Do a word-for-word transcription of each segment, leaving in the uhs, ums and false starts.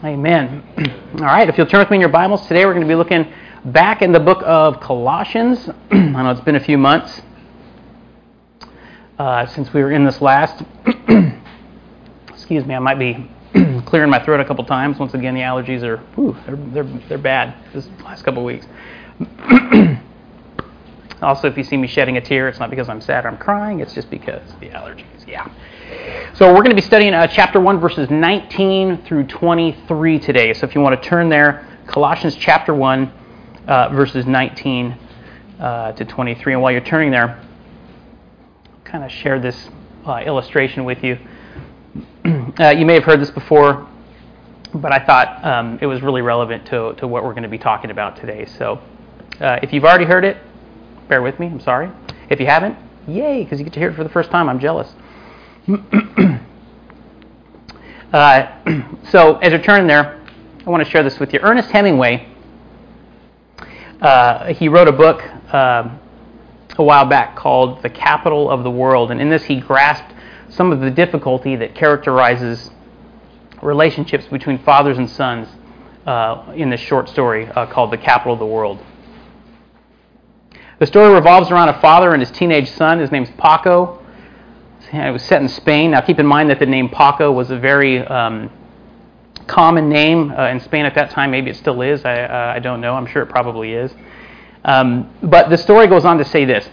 Amen. All right, if you'll turn with me in your Bibles, today we're going to be looking back in the book of Colossians. I know it's been a few months uh, since we were in this last. Excuse me, I might be clearing my throat a couple times. Once again, the allergies are, whew, they're, they're, they're bad this last couple of weeks. Also, if you see me shedding a tear, it's not because I'm sad or I'm crying, it's just because of the allergies, yeah. So we're going to be studying uh, chapter one, verses nineteen through twenty-three today. So if you want to turn there, Colossians chapter one, uh, verses nineteen uh, to twenty-three. And while you're turning there, I'll kind of share this uh, illustration with you. Uh, you may have heard this before, but I thought um, it was really relevant to, to what we're going to be talking about today. So uh, if you've already heard it, bear with me, I'm sorry. If you haven't, yay, because you get to hear it for the first time. I'm jealous. uh, so as you're turning there, I want to share this with you. Ernest Hemingway, uh, he wrote a book uh, a while back called The Capital of the World, and in this he grasped some of the difficulty that characterizes relationships between fathers and sons uh, in this short story uh, called The Capital of the World. The story revolves around a father and his teenage son. His name's Paco. It was set in Spain. Now keep in mind that the name Paco was a very um, common name uh, in Spain at that time. Maybe it still is. I, uh, I don't know. I'm sure it probably is. Um, but the story goes on to say this.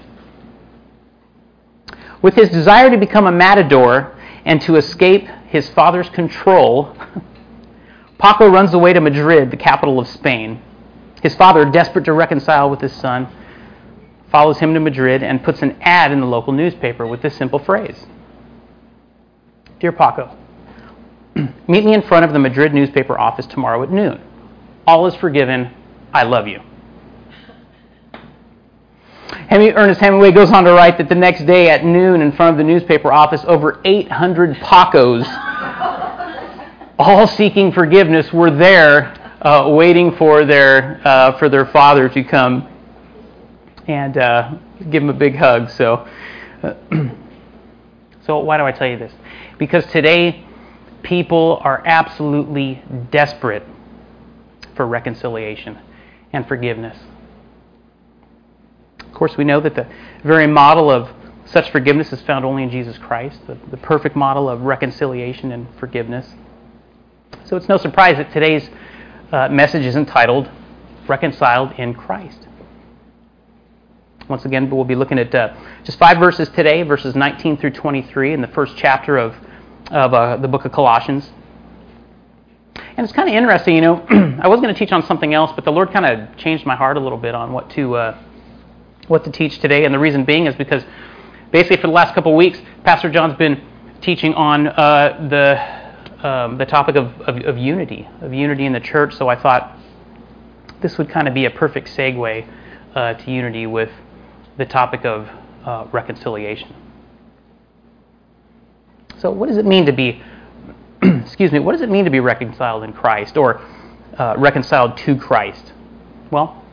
With his desire to become a matador and to escape his father's control, Paco runs away to Madrid, the capital of Spain. His father, desperate to reconcile with his son, follows him to Madrid and puts an ad in the local newspaper with this simple phrase. Dear Paco, meet me in front of the Madrid newspaper office tomorrow at noon. All is forgiven. I love you. Ernest Hemingway goes on to write that the next day at noon in front of the newspaper office, over eight hundred Pacos, all seeking forgiveness, were there uh, waiting for their uh, for their father to come and uh, give him a big hug. So, uh, so why do I tell you this? Because today, people are absolutely desperate for reconciliation and forgiveness. Of course, we know that the very model of such forgiveness is found only in Jesus Christ, the, the perfect model of reconciliation and forgiveness. So it's no surprise that today's uh, message is entitled, Reconciled in Christ. Once again, we'll be looking at uh, just five verses today, verses nineteen through twenty-three in the first chapter of, of uh, the book of Colossians. And it's kind of interesting, you know, I was going to teach on something else, but the Lord kind of changed my heart a little bit on what to uh, what to teach today. And the reason being is because basically for the last couple of weeks, Pastor John's been teaching on uh, the um, the topic of, of, of unity, of unity in the church. So I thought this would kind of be a perfect segue uh, to unity with the topic of uh, reconciliation. So what does it mean to be, excuse me, what does it mean to be reconciled in Christ, or uh, reconciled to Christ? Well,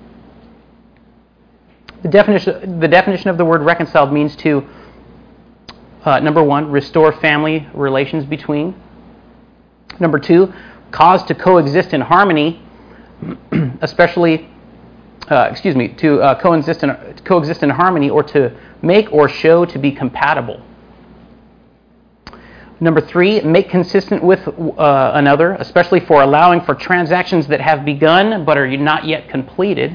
the definition, the definition of the word reconciled means to, uh, number one, restore family relations between. Number two, cause to coexist in harmony, especially Uh, excuse me, to uh, coexist, in, coexist in harmony, or to make or show to be compatible. Number three, make consistent with uh, another, especially for allowing for transactions that have begun but are not yet completed.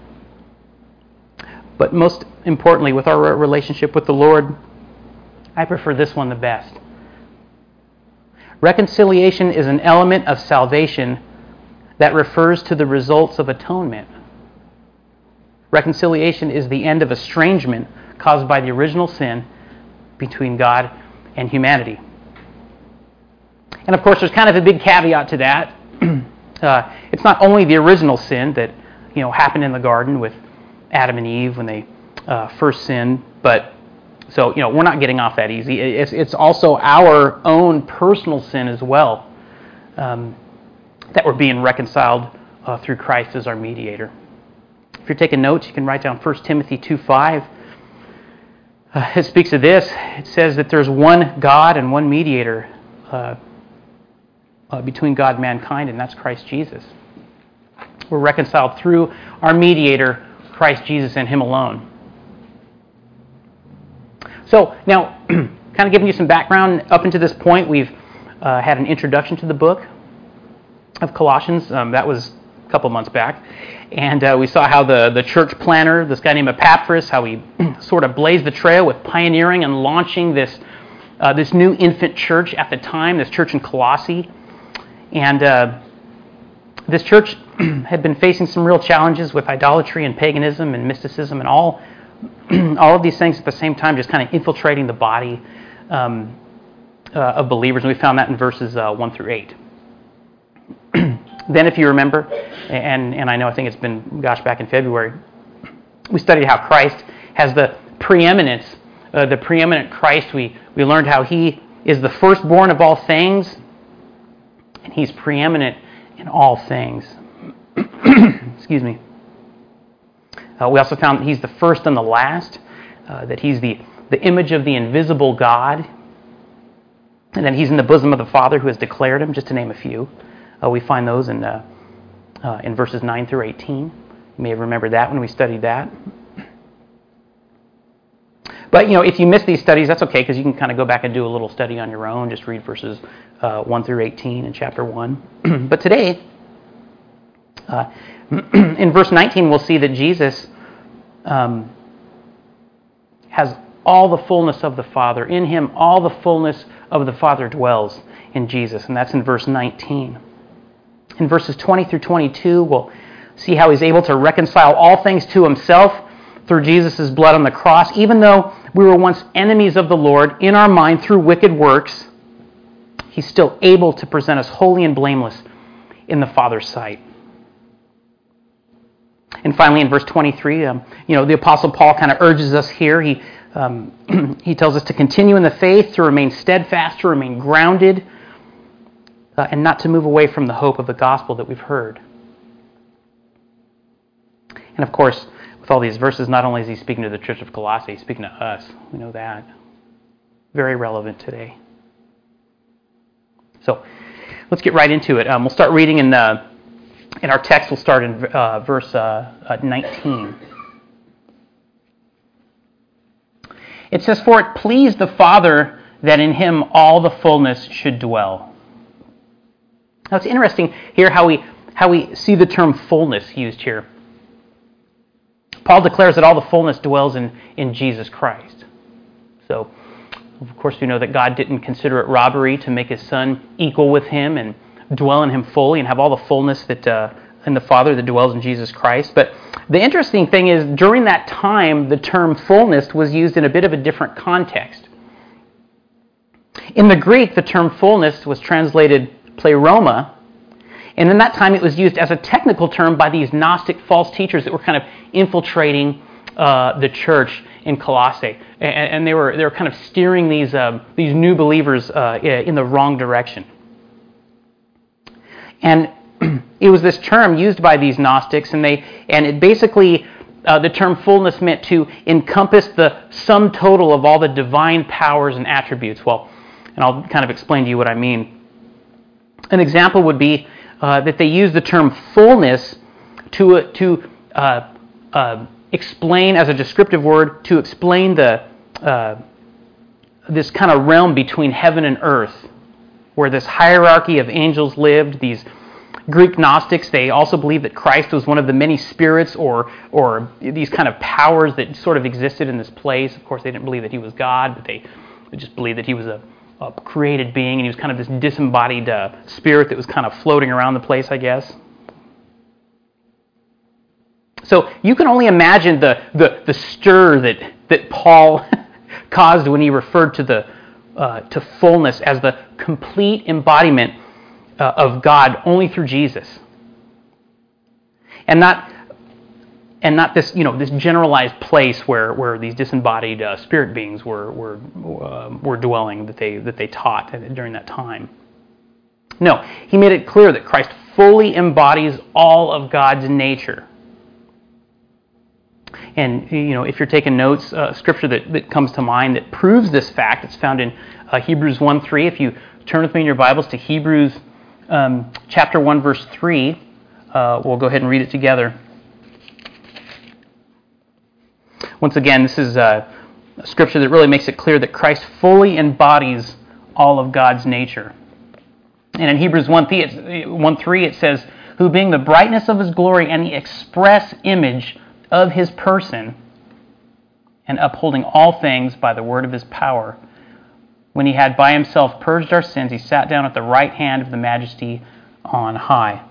But most importantly, with our relationship with the Lord, I prefer this one the best. Reconciliation is an element of salvation that refers to the results of atonement. Reconciliation is the end of estrangement caused by the original sin between God and humanity. And of course, there's kind of a big caveat to that. uh, it's not only the original sin that, you know, happened in the garden with Adam and Eve when they uh, first sinned, but so, you know, we're not getting off that easy. It's, it's also our own personal sin as well um, that we're being reconciled uh, through Christ as our mediator. If you're taking notes, you can write down First Timothy two five. Uh, it speaks of this. It says that there's one God and one mediator uh, uh, between God and mankind, and that's Christ Jesus. We're reconciled through our mediator, Christ Jesus, and Him alone. So now, kind of giving you some background up until this point, we've uh, had an introduction to the book of Colossians. Um, that was a couple months back. And uh, we saw how the, the church planner, this guy named Epaphras, how he sort of blazed the trail with pioneering and launching this uh, this new infant church at the time, this church in Colossae. And uh, this church had been facing some real challenges with idolatry and paganism and mysticism and all all of these things at the same time, just kind of infiltrating the body um, uh, of believers. And we found that in verses uh, one through eight. Then, if you remember, and, and I know I think it's been, gosh, back in February, we studied how Christ has the preeminence, uh, the preeminent Christ. We, we learned how He is the firstborn of all things, and He's preeminent in all things. Excuse me. Uh, we also found that He's the first and the last, uh, that He's the, the image of the invisible God, and that He's in the bosom of the Father who has declared Him, just to name a few. Uh, we find those in uh, uh, in verses nine through eighteen. You may have remembered that when we studied that. But, you know, if you miss these studies, that's okay, because you can kind of go back and do a little study on your own. Just read verses uh, one through eighteen in chapter one. But today, uh, in verse nineteen, we'll see that Jesus um, has all the fullness of the Father. In Him, all the fullness of the Father dwells in Jesus, and that's in verse nineteen. In verses twenty through twenty-two, we'll see how He's able to reconcile all things to Himself through Jesus' blood on the cross. Even though we were once enemies of the Lord in our mind through wicked works, He's still able to present us holy and blameless in the Father's sight. And finally, in verse twenty-three, um, you know, the Apostle Paul kind of urges us here. He um, he tells us to continue in the faith, to remain steadfast, to remain grounded, uh, and not to move away from the hope of the gospel that we've heard. And of course, with all these verses, not only is he speaking to the church of Colossae, he's speaking to us. We know that. Very relevant today. So, let's get right into it. Um, we'll start reading in uh, in our text. We'll start in uh, verse uh, uh, nineteen. It says, "For it pleased the Father that in Him all the fullness should dwell." Now it's interesting here how we how we see the term fullness used here. Paul declares that all the fullness dwells in, in Jesus Christ. So, of course, we know that God didn't consider it robbery to make His Son equal with Him and dwell in Him fully and have all the fullness that uh, in the Father that dwells in Jesus Christ. But the interesting thing is, during that time, the term fullness was used in a bit of a different context. In the Greek, the term fullness was translated pleroma, and in that time it was used as a technical term by these Gnostic false teachers that were kind of infiltrating uh, the church in Colossae, and, and they were they were kind of steering these uh, these new believers uh, in the wrong direction. And it was this term used by these Gnostics, and they and it basically uh, the term fullness meant to encompass the sum total of all the divine powers and attributes. Well, and I'll kind of explain to you what I mean. An example would be uh, that they use the term fullness to uh, to uh, uh, explain, as a descriptive word, to explain the uh, this kind of realm between heaven and earth, where this hierarchy of angels lived. These Greek Gnostics, they also believed that Christ was one of the many spirits or or these kind of powers that sort of existed in this place. Of course, they didn't believe that He was God, but they, they just believed that He was a a created being, and He was kind of this disembodied uh, spirit that was kind of floating around the place, I guess. So you can only imagine the the, the stir that that Paul caused when he referred to the uh, to fullness as the complete embodiment uh, of God only through Jesus, and not and not this you know this generalized place where, where these disembodied uh, spirit beings were were uh, were dwelling that they that they taught during that time. No, he made it clear that Christ fully embodies all of God's nature. And you know, if you're taking notes, uh, scripture that, that comes to mind that proves this fact, it's found in uh, Hebrews one three. If you turn with me in your Bibles to Hebrews um, chapter one, verse three. Uh, we'll go ahead and read it together. Once again, this is a scripture that really makes it clear that Christ fully embodies all of God's nature. And in Hebrews one three, it says, who being the brightness of his glory and the express image of his person, and upholding all things by the word of his power, when he had by himself purged our sins, he sat down at the right hand of the majesty on high.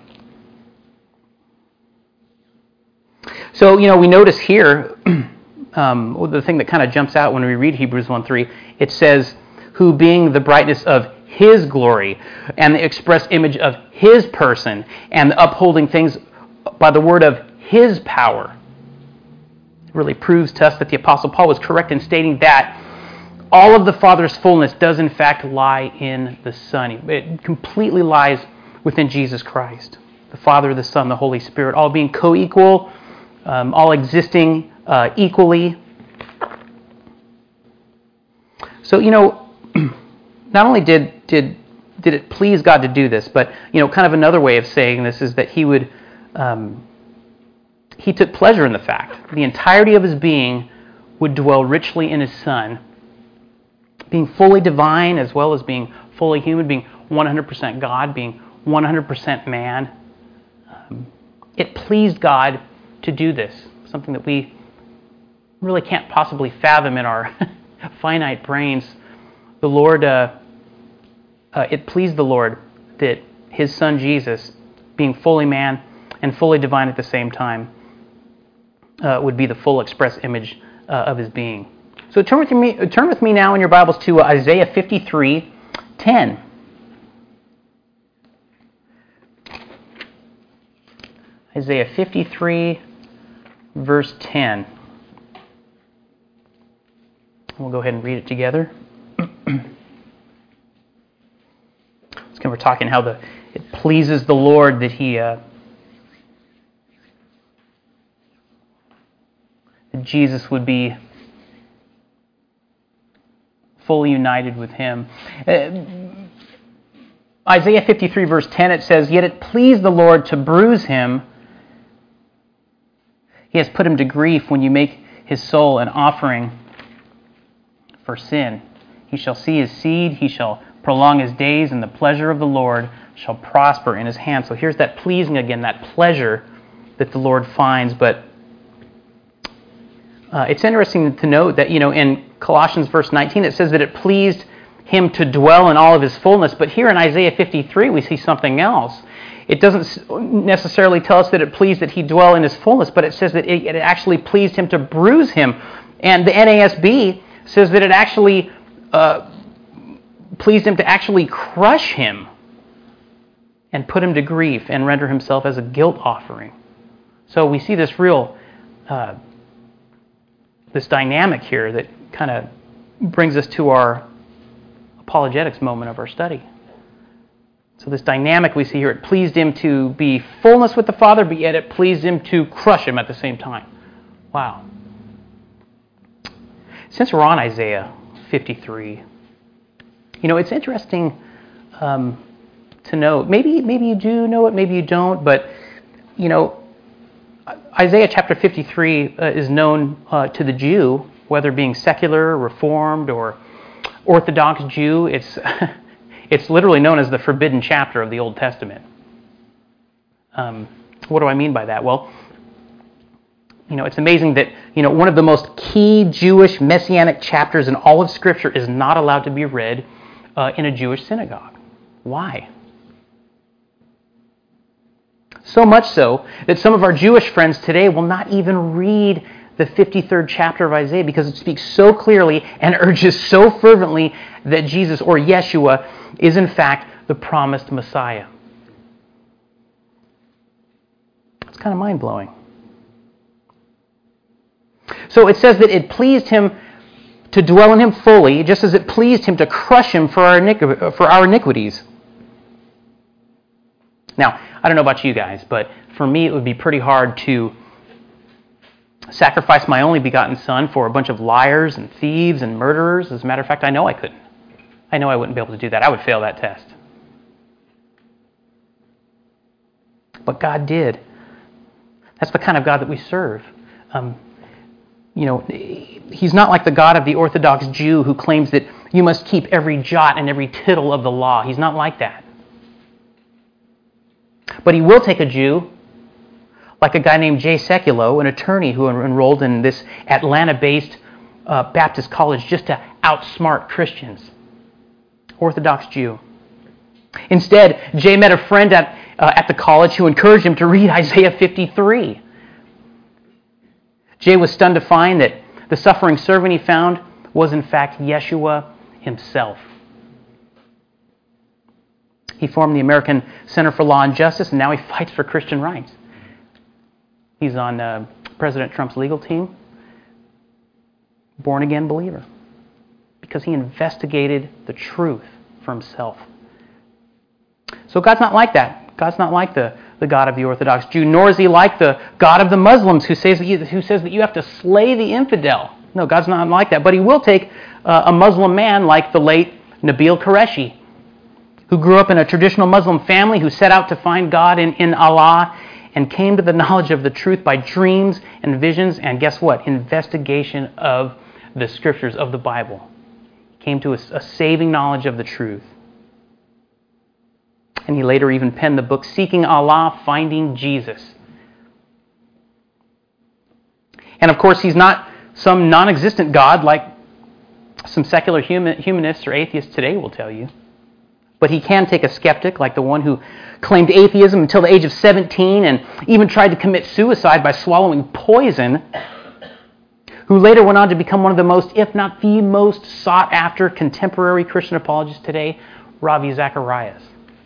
So, you know, we notice here, um, the thing that kind of jumps out when we read Hebrews one three, it says, who being the brightness of his glory and the express image of his person and the upholding things by the word of his power. It really proves to us that the Apostle Paul was correct in stating that all of the Father's fullness does in fact lie in the Son. It completely lies within Jesus Christ. The Father, the Son, the Holy Spirit, all being co-equal, um, all existing uh, equally. So, you know, not only did, did did it please God to do this, but, you know, kind of another way of saying this is that he would, um, he took pleasure in the fact the entirety of his being would dwell richly in his Son, being fully divine as well as being fully human, being one hundred percent God, being one hundred percent man. Um, it pleased God to do this, something that we really can't possibly fathom in our finite brains. The Lord, uh, uh, it pleased the Lord that his Son Jesus, being fully man and fully divine at the same time, uh, would be the full express image uh, of his being. So turn with me, turn with me now in your Bibles to Isaiah fifty-three ten. Isaiah fifty-three, verse ten. We'll go ahead and read it together. So we're talking how the it pleases the Lord that he uh, that Jesus would be fully united with him. Uh, Isaiah fifty-three, verse ten, it says, yet it pleased the Lord to bruise him. He has put him to grief when you make his soul an offering for sin. He shall see his seed, he shall prolong his days, and the pleasure of the Lord shall prosper in his hand. So here's that pleasing again, that pleasure that the Lord finds. But uh, it's interesting to note that, you know, in Colossians verse nineteen, it says that it pleased him to dwell in all of his fullness. But here in Isaiah fifty-three, we see something else. It doesn't necessarily tell us that it pleased that he dwell in his fullness, but it says that it, it actually pleased him to bruise him. And the N A S B says that it actually uh, pleased him to actually crush him and put him to grief and render himself as a guilt offering. So we see this real, uh, this dynamic here that kind of brings us to our apologetics moment of our study. So this dynamic we see here, it pleased him to be fullness with the Father, but yet it pleased him to crush him at the same time. Wow. Since we're on Isaiah fifty-three, you know, it's interesting um, to know, maybe maybe you do know it, maybe you don't, but, you know, Isaiah chapter fifty-three uh, is known uh, to the Jew, whether being secular, Reformed, or Orthodox Jew. It's it's literally known as the forbidden chapter of the Old Testament. Um, what do I mean by that? Well, you know, it's amazing that, you know, one of the most key Jewish messianic chapters in all of Scripture is not allowed to be read uh, in a Jewish synagogue. Why? So much so that some of our Jewish friends today will not even read the fifty-third chapter of Isaiah because it speaks so clearly and urges so fervently that Jesus, or Yeshua, is in fact the promised Messiah. It's kind of mind-blowing. So it says that it pleased him to dwell in him fully, just as it pleased him to crush him for our iniqu- for our iniquities. Now, I don't know about you guys, but for me it would be pretty hard to sacrifice my only begotten son for a bunch of liars and thieves and murderers. As a matter of fact, I know I couldn't. I know I wouldn't be able to do that. I would fail that test. But God did. That's the kind of God that we serve. Um, you know, he's not like the God of the Orthodox Jew who claims that you must keep every jot and every tittle of the law. He's not like that. But he will take a Jew, like a guy named Jay Sekulow, an attorney who enrolled in this Atlanta-based uh, Baptist college just to outsmart Christians. Orthodox Jew. Instead, Jay met a friend at, uh, at the college who encouraged him to read Isaiah fifty-three. Jay was stunned to find that the suffering servant he found was in fact Yeshua himself. He formed the American Center for Law and Justice, and now he fights for Christian rights. He's on uh, President Trump's legal team. Born-again believer. Because he investigated the truth for himself. So God's not like that. God's not like the, the God of the Orthodox Jew, nor is he like the God of the Muslims who says that you, who says that you have to slay the infidel. No, God's not like that. But he will take uh, a Muslim man like the late Nabil Qureshi, who grew up in a traditional Muslim family, who set out to find God in, in Allah and came to the knowledge of the truth by dreams and visions and, guess what, investigation of the Scriptures, of the Bible. He came to a, a saving knowledge of the truth. And he later even penned the book Seeking Allah, Finding Jesus. And of course, he's not some non-existent God like some secular human, humanists or atheists today will tell you. But he can take a skeptic like the one who claimed atheism until the age of seventeen and even tried to commit suicide by swallowing poison, who later went on to become one of the most, if not the most sought-after contemporary Christian apologists today, Ravi Zacharias.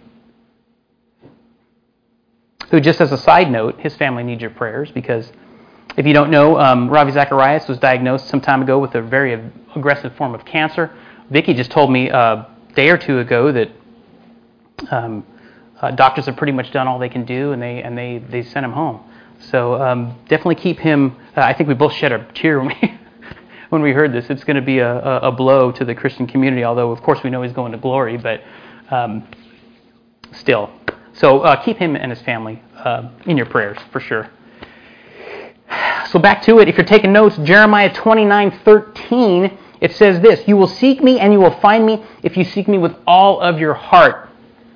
Who, just as a side note, his family needs your prayers because if you don't know, um, Ravi Zacharias was diagnosed some time ago with a very aggressive form of cancer. Vicki just told me a day or two ago that um, uh, doctors have pretty much done all they can do, and they and they, they sent him home. So um, definitely keep him. Uh, I think we both shed a tear when we when we heard this. It's going to be a, a, a blow to the Christian community. Although of course we know he's going to glory, but um, still. So uh, keep him and his family uh, in your prayers for sure. So back to it. If you're taking notes, Jeremiah twenty-nine thirteen, it says this: "You will seek me and you will find me if you seek me with all of your heart."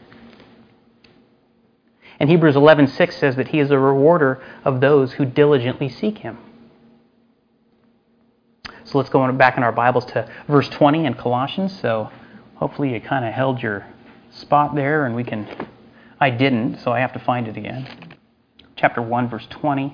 And Hebrews eleven six says that he is a rewarder of those who diligently seek him. So let's go back in our Bibles to verse twenty in Colossians. So hopefully you kind of held your spot there, and we can... I didn't, so I have to find it again. Chapter one, verse twenty.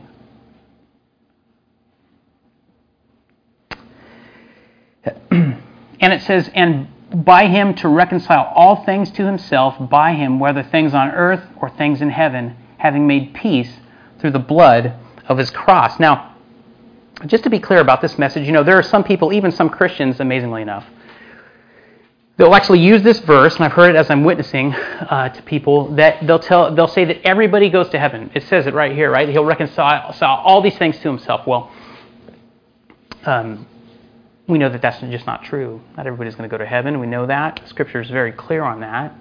And it says, "And by him to reconcile all things to himself, by him, whether things on earth or things in heaven, having made peace through the blood of his cross." Now, just to be clear about this message, you know, there are some people, even some Christians, amazingly enough, they'll actually use this verse, and I've heard it as I'm witnessing uh, to people, that they'll tell, they'll say that everybody goes to heaven. It says it right here, right? He'll reconcile all these things to himself. Well, um, we know that that's just not true. Not everybody's going to go to heaven. We know that. Scripture is very clear on that.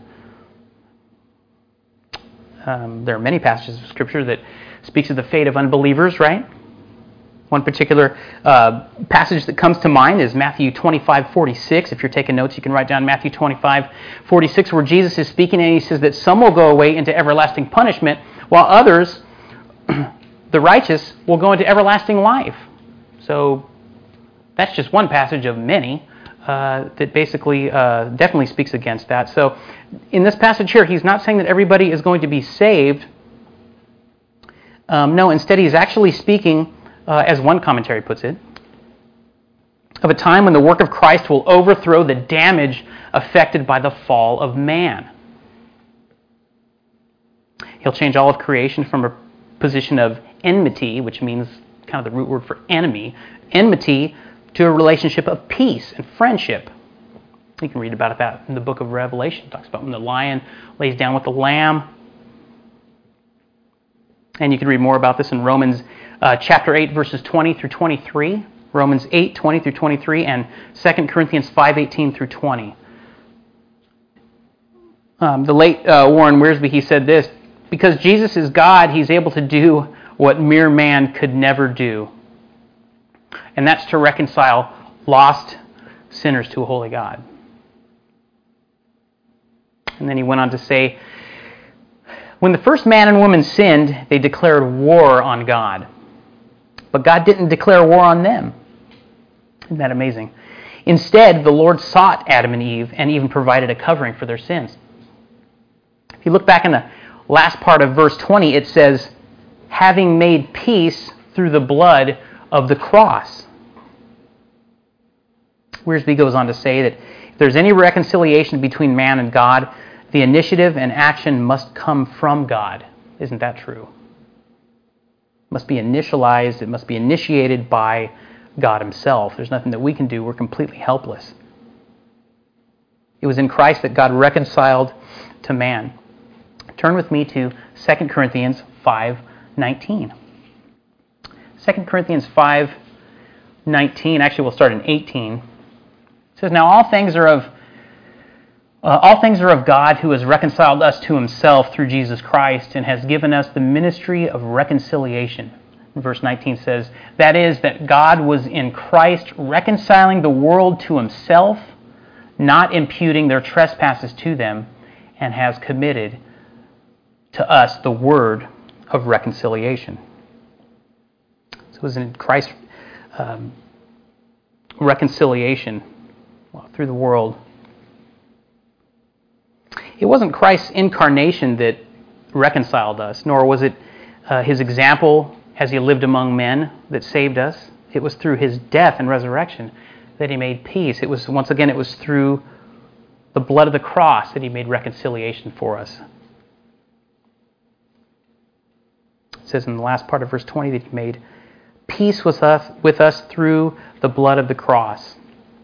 Um, there are many passages of Scripture that speaks of the fate of unbelievers, right? One particular uh, passage that comes to mind is Matthew twenty-five forty-six. If you're taking notes, you can write down Matthew twenty-five forty-six, where Jesus is speaking, and he says that some will go away into everlasting punishment, while others, the righteous, will go into everlasting life. So that's just one passage of many uh, that basically uh, definitely speaks against that. So in this passage here, he's not saying that everybody is going to be saved. Um, no, instead he's actually speaking, uh, as one commentary puts it, of a time when the work of Christ will overthrow the damage affected by the fall of man. He'll change all of creation from a position of enmity, which means kind of the root word for enemy, enmity, to a relationship of peace and friendship. You can read about that in the book of Revelation. It talks about when the lion lays down with the lamb. And you can read more about this in Romans uh, chapter eight, verses twenty through twenty-three. Romans eight, twenty through twenty-three, and Second Corinthians five, eighteen through twenty. Um, the late uh, Warren Wiersbe, he said this: Because Jesus is God, he's able to do what mere man could never do. And that's to reconcile lost sinners to a holy God. And then he went on to say, when the first man and woman sinned, they declared war on God. But God didn't declare war on them. Isn't that amazing? Instead, the Lord sought Adam and Eve and even provided a covering for their sins. If you look back in the last part of verse twenty, it says, having made peace through the blood of the cross. Wiersbe goes on to say that if there's any reconciliation between man and God, the initiative and action must come from God. Isn't that true? It must be initialized, it must be initiated by God himself. There's nothing that we can do. We're completely helpless. It was in Christ that God reconciled to man. Turn with me to Second Corinthians five nineteen. Second Corinthians five nineteen, actually we'll start in eighteen. It says, now all things are of uh, all things are of God, who has reconciled us to himself through Jesus Christ and has given us the ministry of reconciliation. Verse nineteen says, that is, that God was in Christ reconciling the world to himself, not imputing their trespasses to them, and has committed to us the word of reconciliation. So it was in Christ's um, reconciliation well, through the world. It wasn't Christ's incarnation that reconciled us, nor was it uh, his example as he lived among men that saved us. It was through his death and resurrection that he made peace. It was, once again, it was through the blood of the cross that he made reconciliation for us. It says in the last part of verse twenty that he made peace with us, with us through the blood of the cross.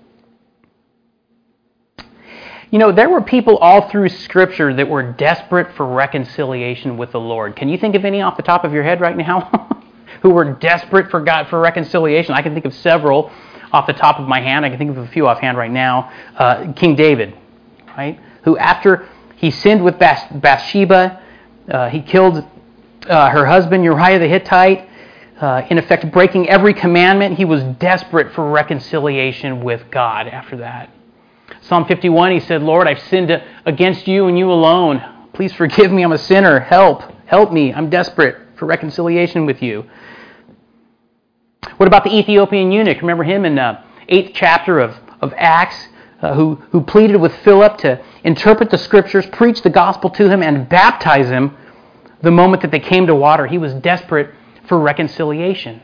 You know, there were people all through Scripture that were desperate for reconciliation with the Lord. Can you think of any off the top of your head right now who were desperate for God for reconciliation? I can think of several off the top of my hand. I can think of a few offhand right now. Uh, King David, right? Who after he sinned with Bathsheba, uh, he killed uh, her husband Uriah the Hittite, uh, in effect breaking every commandment. He was desperate for reconciliation with God after that. Psalm fifty-one, he said, Lord, I've sinned against you and you alone. Please forgive me, I'm a sinner. Help, help me. I'm desperate for reconciliation with you. What about the Ethiopian eunuch? Remember him in the eighth chapter of, of Acts, uh, who, who pleaded with Philip to interpret the Scriptures, preach the gospel to him, and baptize him the moment that they came to water. He was desperate for reconciliation.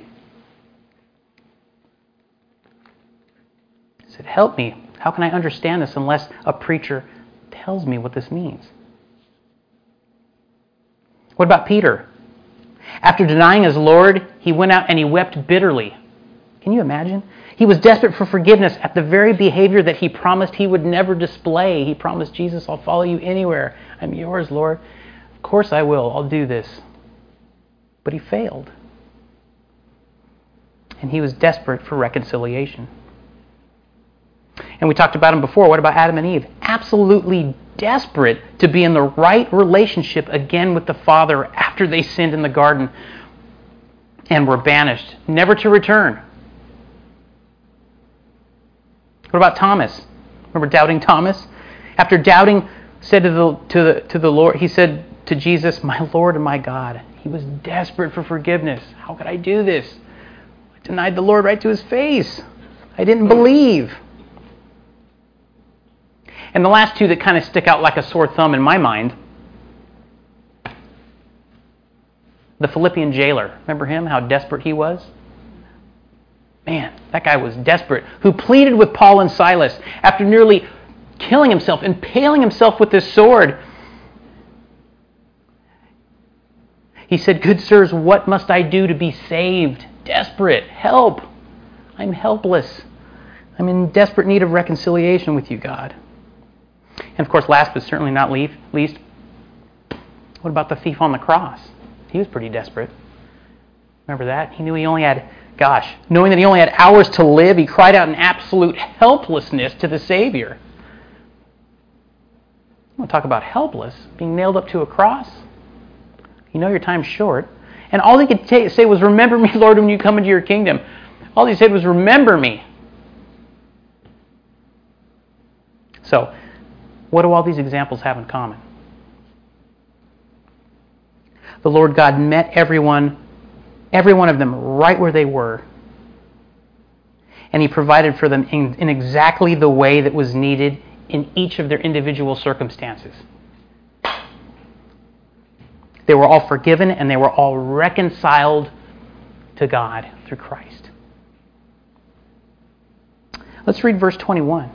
He said, help me. How can I understand this unless a preacher tells me what this means? What about Peter? After denying his Lord, he went out and he wept bitterly. Can you imagine? He was desperate for forgiveness at the very behavior that he promised he would never display. He promised Jesus, I'll follow you anywhere. I'm yours, Lord. Of course I will. I'll do this. But he failed. And he was desperate for reconciliation. And we talked about him before. What about Adam and Eve? Absolutely desperate to be in the right relationship again with the Father after they sinned in the garden and were banished, never to return. What about Thomas? Remember doubting Thomas? After doubting, said to the to the to the Lord, he said to Jesus, "My Lord and my God." He was desperate for forgiveness. How could I do this? I denied the Lord right to his face. I didn't believe. And the last two that kind of stick out like a sore thumb in my mind, the Philippian jailer. Remember him, how desperate he was? Man, that guy was desperate. Who pleaded with Paul and Silas after nearly killing himself, impaling himself with his sword. He said, "Good sirs, what must I do to be saved?" Desperate. Help. I'm helpless. I'm in desperate need of reconciliation with you, God. And of course, last but certainly not least, what about the thief on the cross? He was pretty desperate. Remember that? He knew he only had, gosh, knowing that he only had hours to live, he cried out in absolute helplessness to the Savior. I want to talk about helpless, being nailed up to a cross. You know your time's short. And all he could t- say was, remember me, Lord, when you come into your kingdom. All he said was, remember me. So, what do all these examples have in common? The Lord God met everyone, every one of them right where they were. And He provided for them in, in exactly the way that was needed in each of their individual circumstances. They were all forgiven and they were all reconciled to God through Christ. Let's read verse twenty-one.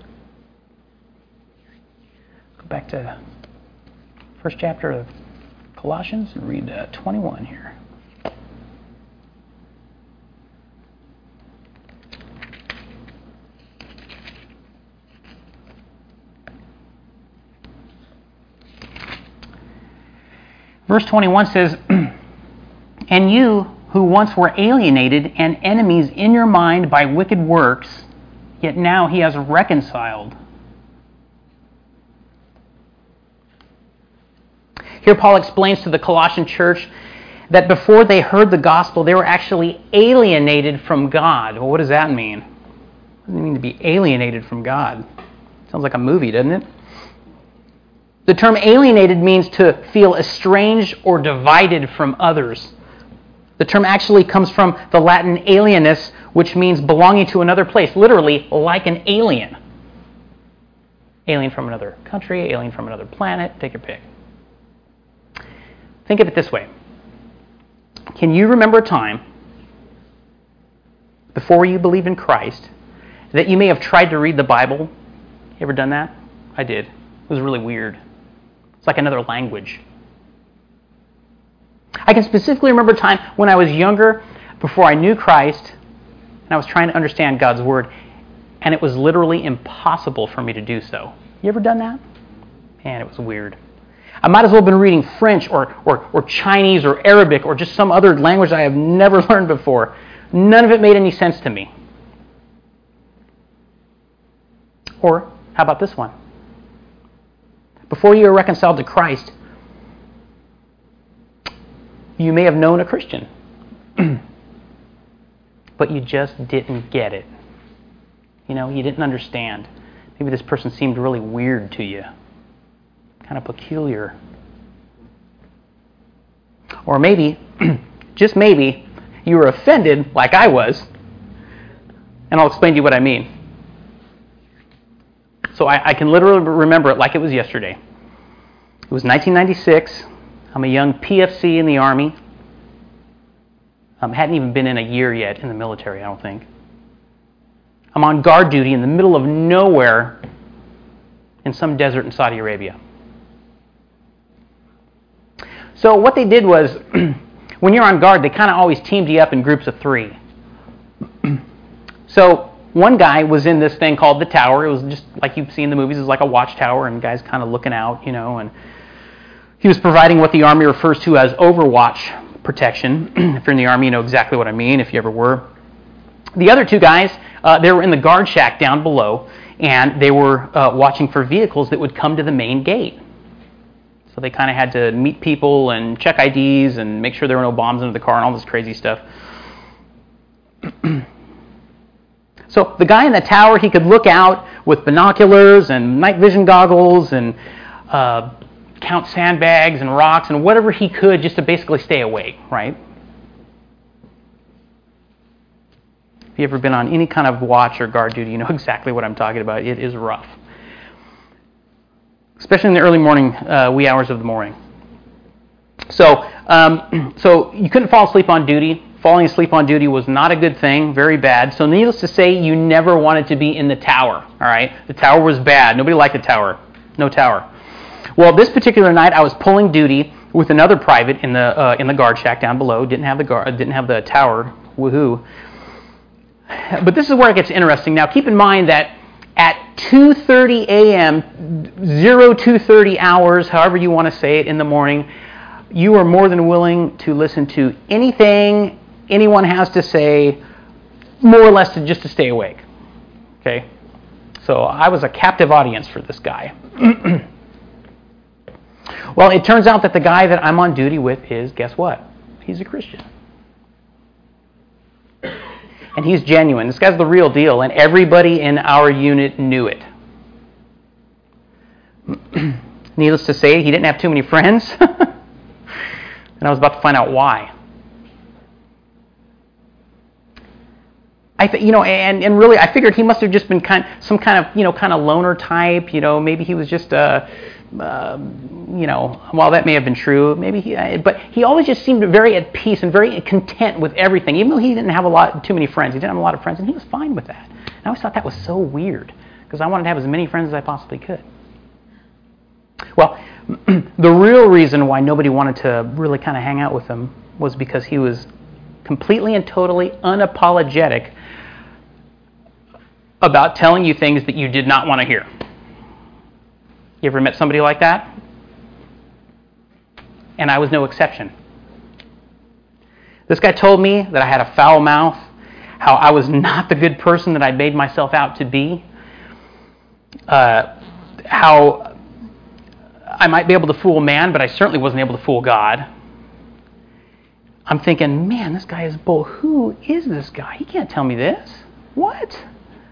Go back to first chapter of Colossians and read uh, twenty-one here. Verse twenty-one says, and you who once were alienated and enemies in your mind by wicked works, yet now He has reconciled. Here Paul explains to the Colossian church that before they heard the gospel, they were actually alienated from God. Well, what does that mean? What does it mean to be alienated from God? Sounds like a movie, doesn't it? The term alienated means to feel estranged or divided from others. The term actually comes from the Latin alienus, which means belonging to another place, literally like an alien. Alien from another country, alien from another planet, take your pick. Think of it this way. Can you remember a time before you believed in Christ that you may have tried to read the Bible? You ever done that? I did. It was really weird. It's like another language. I can specifically remember a time when I was younger, before I knew Christ, and I was trying to understand God's Word, and it was literally impossible for me to do so. You ever done that? Man, it was weird. I might as well have been reading French or, or, or Chinese or Arabic or just some other language I have never learned before. None of it made any sense to me. Or, how about this one? Before you were reconciled to Christ, you may have known a Christian, but you just didn't get it. You know, you didn't understand. Maybe this person seemed really weird to you, kind of peculiar. Or maybe, just maybe, you were offended like I was, and I'll explain to you what I mean. So I, I can literally remember it like it was yesterday. It was nineteen ninety-six. I'm a young P F C in the Army. Um, hadn't even been in a year yet in the military, I don't think. I'm on guard duty in the middle of nowhere in some desert in Saudi Arabia. So what they did was, when you're on guard, they kind of always teamed you up in groups of three. So one guy was in this thing called the tower. It was just like you've seen in the movies. It was like a watchtower, and guys kind of looking out, you know. And he was providing what the Army refers to as overwatch protection. If you're in the Army, you know exactly what I mean, if you ever were. The other two guys, uh, they were in the guard shack down below, and they were uh, watching for vehicles that would come to the main gate. So they kind of had to meet people and check I Ds and make sure there were no bombs under the car and all this crazy stuff. So the guy in the tower, he could look out with binoculars and night vision goggles and uh, count sandbags and rocks and whatever he could just to basically stay awake, right? If you've ever been on any kind of watch or guard duty, you know exactly what I'm talking about. It is rough. Especially in the early morning, uh, wee hours of the morning. So, um, so you couldn't fall asleep on duty. Falling asleep on duty was not a good thing, very bad. So needless to say, you never wanted to be in the tower, all right? The tower was bad. Nobody liked the tower. No tower. Well, this particular night, I was pulling duty with another private in the uh, in the guard shack down below. Didn't have the guard, didn't have the tower. Woohoo! But this is where it gets interesting. Now, keep in mind that at two thirty a.m., zero two thirty hours, however you want to say it, in the morning, you are more than willing to listen to anything anyone has to say, more or less to just to stay awake. Okay? So I was a captive audience for this guy. Well, it turns out that the guy that I'm on duty with is, guess what? He's a Christian. And he's genuine. This guy's the real deal, and everybody in our unit knew it. Needless to say, he didn't have too many friends. And I was about to find out why. I th- you know, and, and really, I figured he must have just been kind, some kind of, you know, kind of loner type. You know, maybe he was just a, uh, you know, while that may have been true, maybe he, uh, but he always just seemed very at peace and very content with everything, even though he didn't have a lot, too many friends. He didn't have a lot of friends, and he was fine with that. And I always thought that was so weird, because I wanted to have as many friends as I possibly could. Well, the real reason why nobody wanted to really kind of hang out with him was because he was completely and totally unapologetic about telling you things that you did not want to hear. You ever met somebody like that? And I was no exception. This guy told me that I had a foul mouth, how I was not the good person that I made myself out to be, uh, how I might be able to fool man, but I certainly wasn't able to fool God. I'm thinking, man, this guy is bull. Who is this guy? He can't tell me this. What?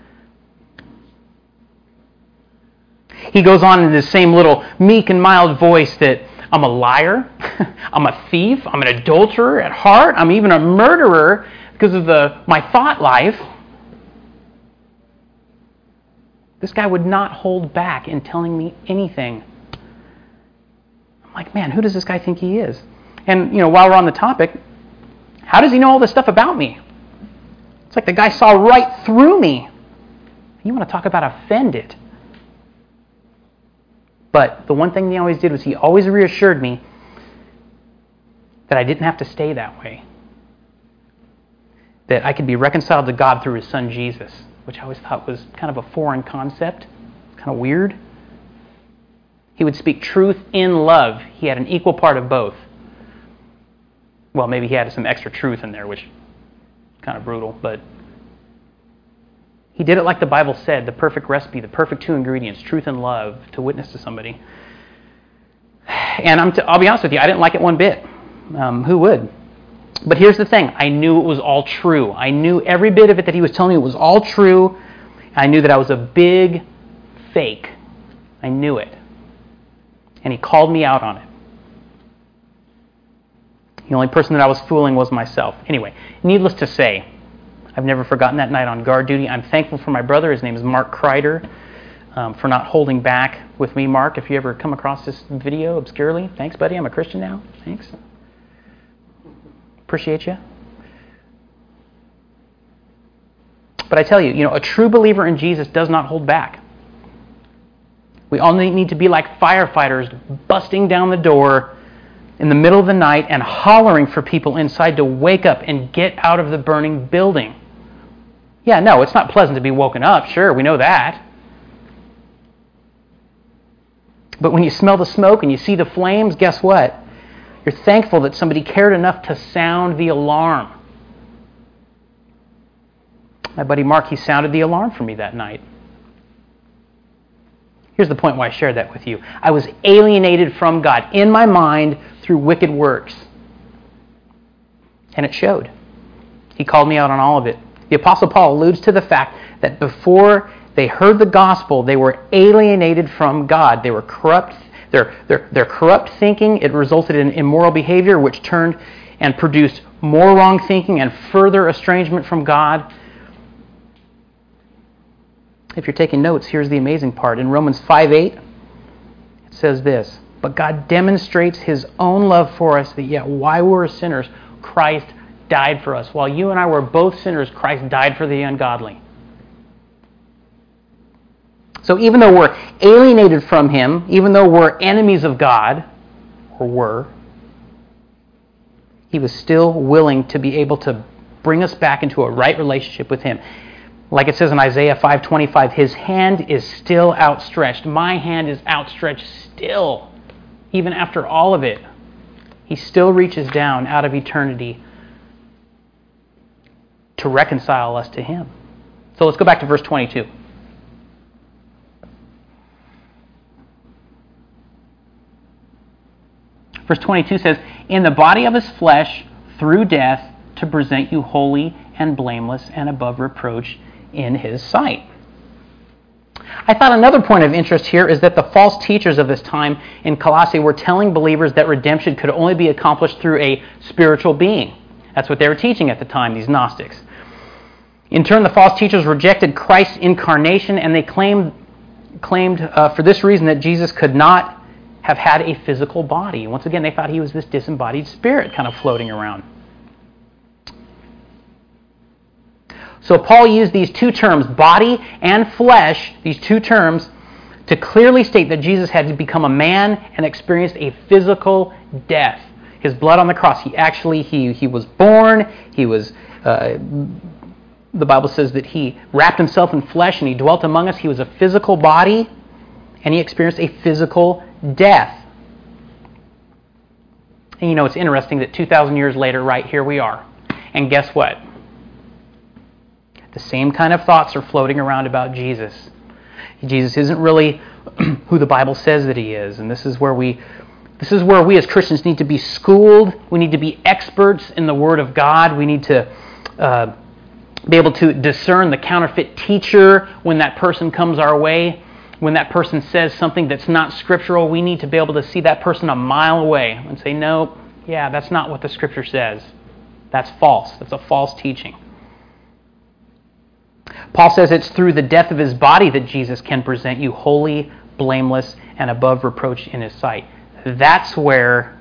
He goes on in this same little meek and mild voice that I'm a liar, I'm a thief, I'm an adulterer at heart, I'm even a murderer because of the my thought life. This guy would not hold back in telling me anything. I'm like, man, who does this guy think he is? And, you know, while we're on the topic, how does he know all this stuff about me? It's like the guy saw right through me. You want to talk about offended. But the one thing he always did was he always reassured me that I didn't have to stay that way. That I could be reconciled to God through his son Jesus, which I always thought was kind of a foreign concept. Kind of weird. He would speak truth in love. He had an equal part of both. Well, maybe he had some extra truth in there, which is kind of brutal, but he did it like the Bible said, the perfect recipe, the perfect two ingredients, truth and love, to witness to somebody. And I'm t- I'll be honest with you, I didn't like it one bit. Um, who would? But here's the thing. I knew it was all true. I knew every bit of it that he was telling me was all true. I knew that I was a big fake. I knew it. And he called me out on it. The only person that I was fooling was myself. Anyway, needless to say, I've never forgotten that night on guard duty. I'm thankful for my brother. His name is Mark Kreider, um, for not holding back with me. Mark, if you ever come across this video obscurely, thanks, buddy. I'm a Christian now. Thanks. Appreciate you. But I tell you, you know, a true believer in Jesus does not hold back. We all need to be like firefighters busting down the door in the middle of the night and hollering for people inside to wake up and get out of the burning building. Yeah, no, it's not pleasant to be woken up. Sure, we know that. But when you smell the smoke and you see the flames, guess what? You're thankful that somebody cared enough to sound the alarm. My buddy Mark, he sounded the alarm for me that night. Here's the point why I shared that with you. I was alienated from God in my mind through wicked works. And it showed. He called me out on all of it. The Apostle Paul alludes to the fact that before they heard the gospel, they were alienated from God. They were corrupt. Their, their, their corrupt thinking, it resulted in immoral behavior, which turned and produced more wrong thinking and further estrangement from God. If you're taking notes, here's the amazing part. In Romans five eight, it says this, "But God demonstrates his own love for us, that yet while we were sinners, Christ died for us." While you and I were both sinners, Christ died for the ungodly. So even though we're alienated from him, even though we're enemies of God, or were, he was still willing to be able to bring us back into a right relationship with him. Like it says in Isaiah five twenty-five, his hand is still outstretched. My hand is outstretched still. Even after all of it, he still reaches down out of eternity to reconcile us to him. So let's go back to verse twenty-two. Verse twenty-two says, in the body of his flesh, through death, to present you holy and blameless and above reproach in his sight. I thought another point of interest here is that the false teachers of this time in Colossae were telling believers that redemption could only be accomplished through a spiritual being. That's what they were teaching at the time, these Gnostics. In turn, the false teachers rejected Christ's incarnation, and they claimed, claimed uh, for this reason that Jesus could not have had a physical body. Once again, they thought he was this disembodied spirit kind of floating around. So Paul used these two terms, body and flesh, these two terms, to clearly state that Jesus had to become a man and experienced a physical death. His blood on the cross. He actually, he, he was born, he was, uh, the Bible says that he wrapped himself in flesh and he dwelt among us. He was a physical body and he experienced a physical death. And you know, it's interesting that two thousand years later, right here we are. And guess what? The same kind of thoughts are floating around about Jesus. Jesus isn't really who the Bible says that he is. And this is where we this is where we as Christians need to be schooled. We need to be experts in the Word of God. We need to uh, be able to discern the counterfeit teacher when that person comes our way. When that person says something that's not scriptural, we need to be able to see that person a mile away and say, no, yeah, that's not what the Scripture says. That's false. That's a false teaching. Paul says it's through the death of his body that Jesus can present you holy, blameless, and above reproach in his sight. That's where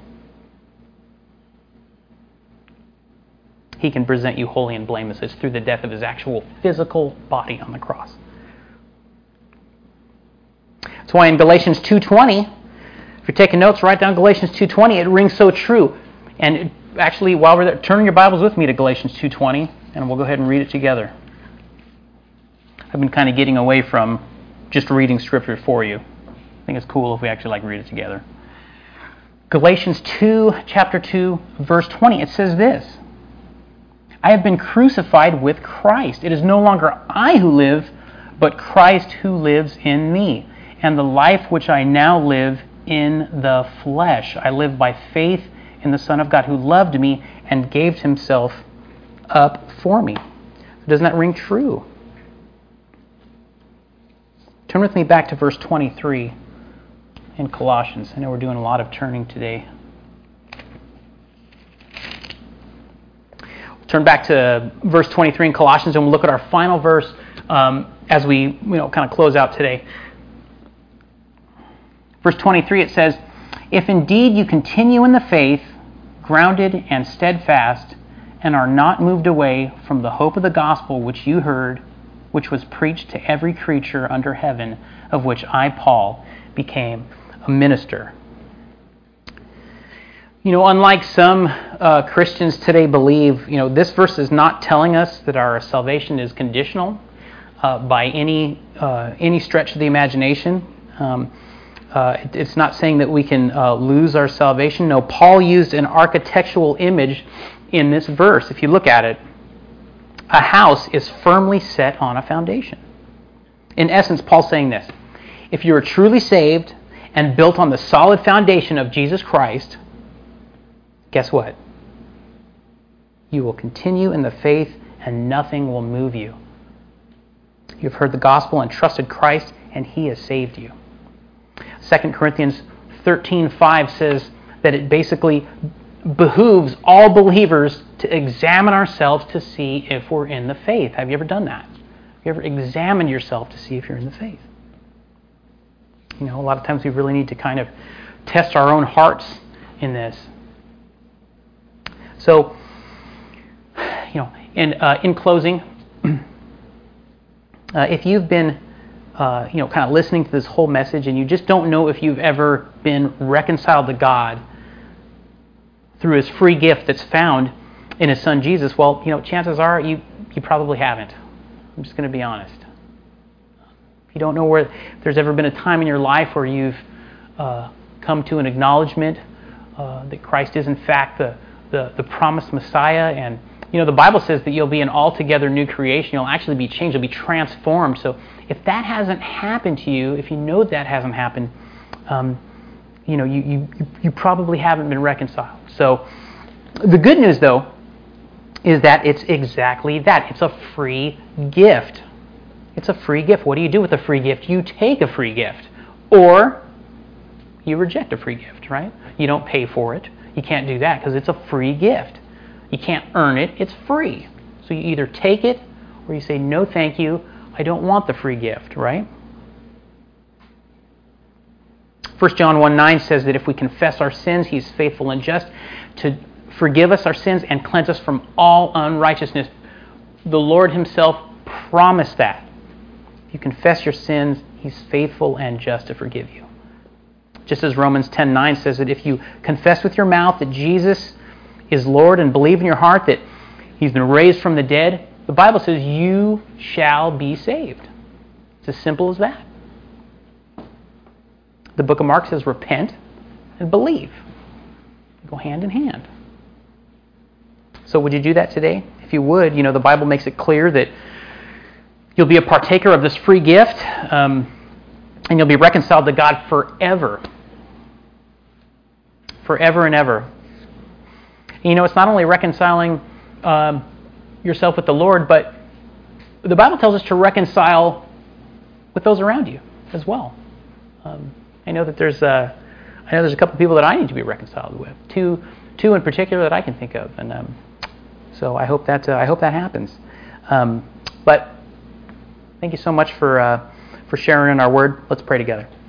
he can present you holy and blameless. It's through the death of his actual physical body on the cross. That's why in Galatians two twenty, if you're taking notes, write down Galatians two twenty. It rings so true. And it, actually, while we're there, turn your Bibles with me to Galatians two twenty, and we'll go ahead and read it together. I've been kind of getting away from just reading Scripture for you. I think it's cool if we actually like read it together. Galatians two, chapter two, verse twenty, it says this: I have been crucified with Christ. It is no longer I who live, but Christ who lives in me. And the life which I now live in the flesh, I live by faith in the Son of God who loved me and gave himself up for me. Doesn't that ring true? Turn with me back to verse twenty-three in Colossians. I know we're doing a lot of turning today. We'll turn back to verse twenty-three in Colossians, and we'll look at our final verse um, as we you know kind of close out today. Verse twenty-three, it says, if indeed you continue in the faith, grounded and steadfast, and are not moved away from the hope of the gospel which you heard, which was preached to every creature under heaven, of which I, Paul, became a minister. You know, unlike some uh, Christians today believe, you know, this verse is not telling us that our salvation is conditional uh, by any uh, any stretch of the imagination. Um, uh, it, it's not saying that we can uh, lose our salvation. No, Paul used an architectural image in this verse. If you look at it, a house is firmly set on a foundation. In essence, Paul's saying this: if you are truly saved and built on the solid foundation of Jesus Christ, guess what? You will continue in the faith and nothing will move you. You've heard the gospel and trusted Christ, and he has saved you. Second Corinthians thirteen five says that it basically behooves all believers to examine ourselves to see if we're in the faith. Have you ever done that? Have you ever examined yourself to see if you're in the faith? You know, a lot of times we really need to kind of test our own hearts in this. So, you know, in uh, in closing, uh, if you've been, uh, you know, kind of listening to this whole message and you just don't know if you've ever been reconciled to God through his free gift that's found in his son Jesus, well, you know, chances are you, you probably haven't. I'm just going to be honest. If you don't know where, if there's ever been a time in your life where you've uh, come to an acknowledgement uh, that Christ is in fact the, the, the promised Messiah, and you know, the Bible says that you'll be an altogether new creation. You'll actually be changed. You'll be transformed. So if that hasn't happened to you, if you know that hasn't happened, um, you know, you, you, you probably haven't been reconciled. So the good news, though, is that it's exactly that. It's a free gift. It's a free gift. What do you do with a free gift? You take a free gift. Or you reject a free gift, right? You don't pay for it. You can't do that because it's a free gift. You can't earn it. It's free. So you either take it or you say, no, thank you. I don't want the free gift, right? First John one nine says that if we confess our sins, He's faithful and just to forgive us our sins and cleanse us from all unrighteousness. The Lord Himself promised that. If you confess your sins, He's faithful and just to forgive you. Just as Romans ten nine says that if you confess with your mouth that Jesus is Lord and believe in your heart that He's been raised from the dead, the Bible says you shall be saved. It's as simple as that. The book of Mark says repent and believe. They go hand in hand. So would you do that today? If you would, you know, the Bible makes it clear that you'll be a partaker of this free gift, um, and you'll be reconciled to God forever. Forever and ever. And, you know, it's not only reconciling um, yourself with the Lord, but the Bible tells us to reconcile with those around you as well. Um, I know that there's a, I know there's a couple of people that I need to be reconciled with. Two, two in particular that I can think of, and um, so I hope that uh, I hope that happens. Um, but thank you so much for uh, for sharing in our word. Let's pray together.